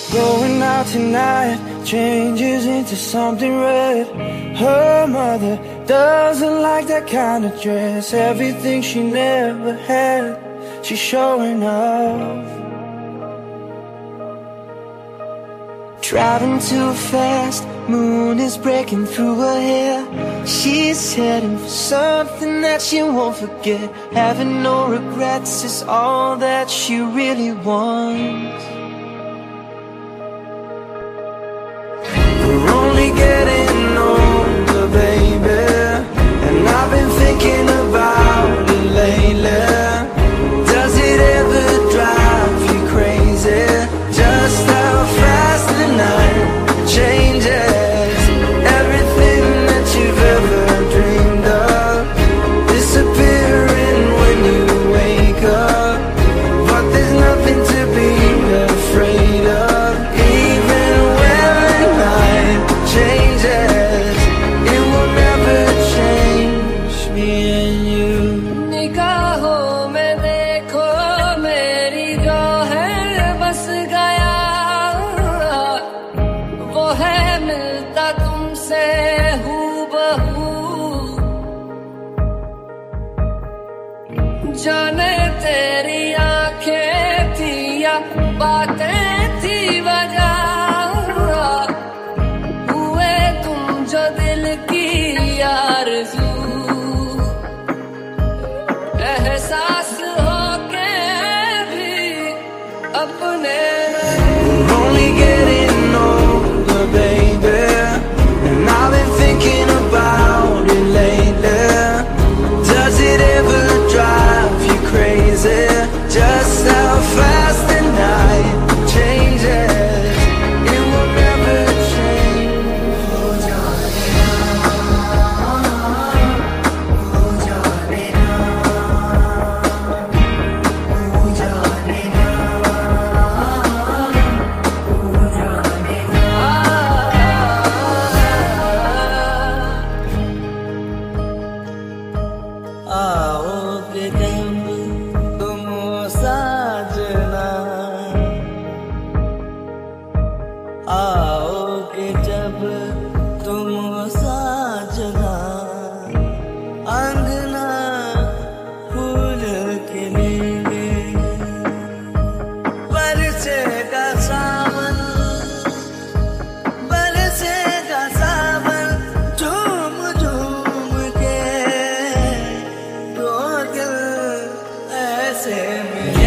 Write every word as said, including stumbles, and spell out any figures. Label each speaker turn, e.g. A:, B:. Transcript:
A: Going out tonight changes into something red. Her mother doesn't like that kind of dress. Everything she never had, she's showing off. Driving too fast, moon is breaking through her hair. She's heading for something that she won't forget. Having no regrets is all that she really wants. We're only getting older, baby, and I've been thinking about it lately. Does it ever drive you crazy? Just how fast the night changes. Everything that you've ever dreamed of disappearing when you wake up. But there's nothing to be afraid of. Even when the night changes, it will never change me and you. निगाहों में देखो मेरी जो है बस गया, वो है मिलता तुमसे हूबहू। जाने तेरी आंखें थी या बातें थी वजह, हुए तुम जो दिल की आरज़ू। एहसास हो के भी अपने We're only getting older, baby, and I've been thinking about it lately. Does it ever drive you crazy? Just how fast the night changes. It will never change. हो जाने हो जाने हो जाने हो जाने आओगे जब तुम साजना, आओगे जब तुम साजना, अंगना फूल खिलेंगे, बरसेगा सावन, बरसेगा सावन, झूम झूम के दो दिल ऐसे में